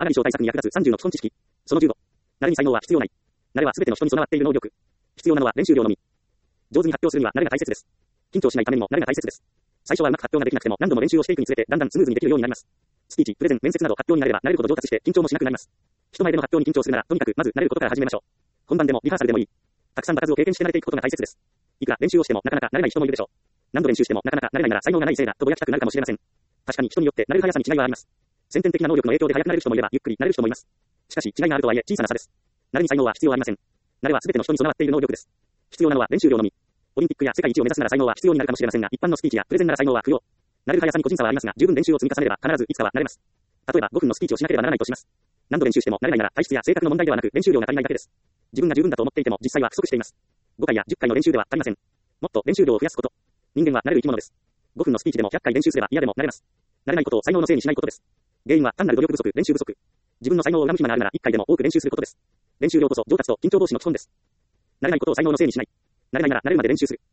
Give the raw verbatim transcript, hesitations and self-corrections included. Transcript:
あがり症対策に役立つさんじゅうの基本知識。そのじゅうご。慣れに才能は必要ない。慣れはすべての人に備わっている能力。必要なのは練習量のみ。上手に発表するには慣れが大切です。緊張しないためにも慣れが大切です。最初はうまく発表ができなくても何度も練習をしていくにつれてだんだんスムーズにできるようになります。スピーチ、プレゼン、面接など発表になれば慣れるほど上達して緊張もしなくなります。人前での発表に緊張するならとにかくまず慣れることから始めましょう。本番でもリハーサルでもいい。たくさん場数を経験して慣れていくことが大切です。いくら練習をしてもなかなか慣れない人もいるでしょう。何度練習してもなかなか慣れないなら才能がないせいだとぼやきたくなるかもしれません。確かに人によって慣れる速さに違いはあります。先天的な能力の影響で速くなれる人もいればゆっくり慣れる人もいます。しかし違いがあるとはいえ小さな差です。慣れに才能は必要ありません。慣れは全ての人に備わっている能力です。必要なのは練習量のみ。オリンピックや世界一を目指すなら才能は必要になるかもしれませんが、一般のスピーチやプレゼンなら才能は不要。慣れる速さに個人差はありますが、十分練習を積み重ねれば必ずいつかは慣れます。例えばごふんのスピーチをしなければならないとします。何度練習しても慣れないなら体質や性格の問題ではなく練習量が足りないだけです。自分が十分だと思っていても実際は不足しています。ごかいやじゅっかいの練習では足りません。もっと練習量を増やすこと。人間は慣れる生き物です。ごふんのスピーチでもひゃっかい練習すれば嫌でも慣れます。慣れないことを才能のせいにしないことです。原因は単なる努力不足、練習不足。自分の才能を恨む暇があるならいっかいでも多く練習することです。練習量こそ上達と緊張防止の基本です。慣れないことを才能のせいにしない。慣れないなら慣れるまで練習する。